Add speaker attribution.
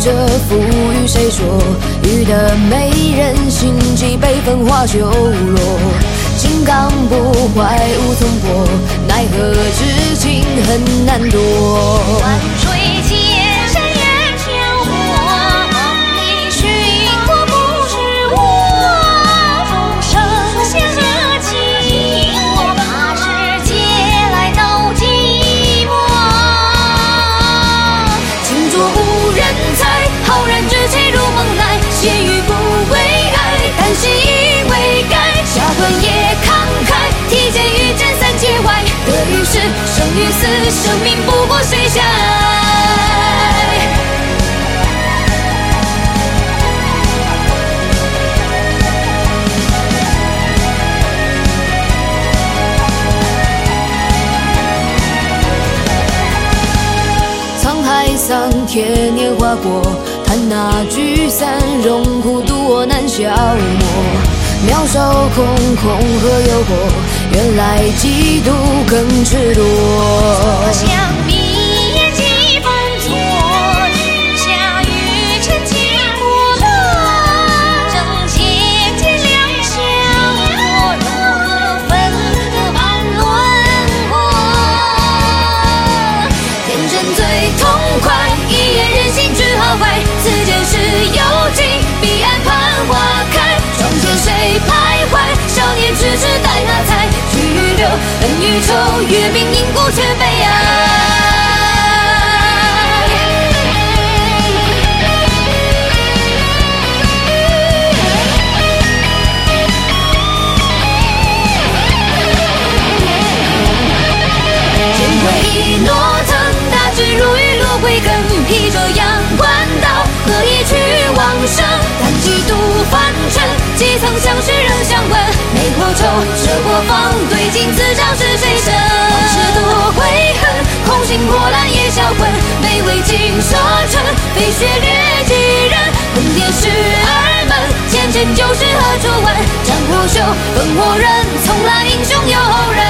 Speaker 1: 着浮云，谁说雨的美人心悸被风化修罗？金刚不坏无从破，奈何知情很难躲。
Speaker 2: 万水千山远眺我，你寻我不是我，众生相热情，我怕世界来闹寂寞。
Speaker 1: 清浊无人猜，浩然之气如梦来，血雨不为爱，丹心已未改，下魂也慷慨，提剑御剑三界外，得与失，生与死，生命不过谁狭隘。沧海桑田年华过，叹那聚散荣枯，渡我难消磨。渺小空空何有过？原来嫉妒更赤裸。
Speaker 2: 相迷眼几分错，举下玉尘皆过客，正千劫两相过，如何分得万轮廓？
Speaker 1: 天真最痛快，一眼人心知好坏，此间事有情，彼岸盼花开，窗前谁徘徊？少年痴痴待那才，去与留，恩与仇，月明因故却悲哀。剑归一落藤，大智如雨落归根，披着阳关道，何以去往生？但几度凡尘，几曾相识仍相问，没过愁，涉过芳，对镜自照是谁身？往事多悔恨，空心破烂也销魂，没为情舍身，飞雪掠几人，宫殿十二门，前尘旧事何处问？战或休，分或忍，从来英雄有后人。